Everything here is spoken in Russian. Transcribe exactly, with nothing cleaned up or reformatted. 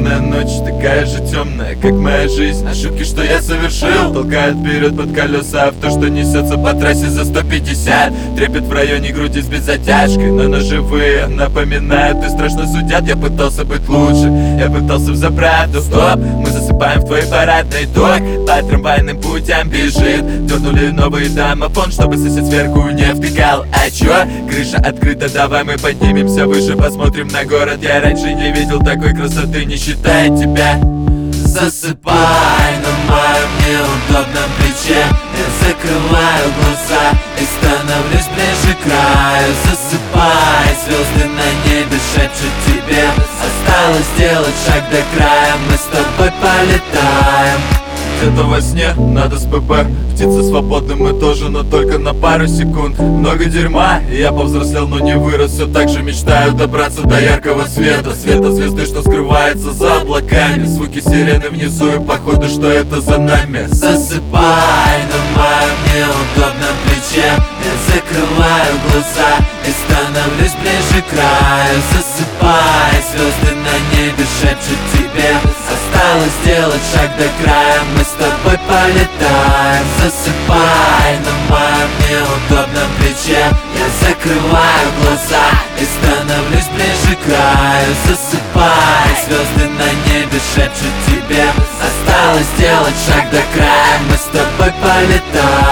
Бессонная ночь, такая же темная, как моя жизнь. Ошибки, что я совершил, толкают вперед под колеса авто, что несется по трассе за сто пятьдесят. Трепет в районе груди с беззатяжкой, но ножевые напоминают и страшно судят. Я пытался быть лучше, я пытался взаправду. Стоп, мы засыпаем в твой парадный док. По трамвайным путям бежит. Дернули новый домофон, чтобы сосед сверху не втыкал. А чё? Крыша открыта, давай мы поднимемся выше, посмотрим на город. Я раньше не видел такой красоты, не считая тебя. Засыпай на моем неудобном плече. Я закрываю глаза и становлюсь ближе к краю. Засыпай, звезды на небе шепчут тебе. Осталось сделать шаг до края, мы с тобой полетаем. Где-то во сне, надо с ПП. Птица свободны, мы тоже, но только на пару секунд. Много дерьма, и я повзрослел, но не вырос. Все так же мечтаю добраться до яркого света. Света звезды, что скрывается за облаками. Звуки сирены внизу, и походу, что это за нами. Засыпай на моем неудобном плече. Я закрываю глаза и становлюсь ближе к краю. Засыпай, звезды на небе шепчут тебе. Осталось сделать шаг до края, мы с тобой полетаем. Засыпай на моем неудобном плече. Я закрываю глаза и становлюсь ближе к краю. Засыпай, звезды на небе шепчут тебе. Осталось сделать шаг до края, мы с тобой полетаем.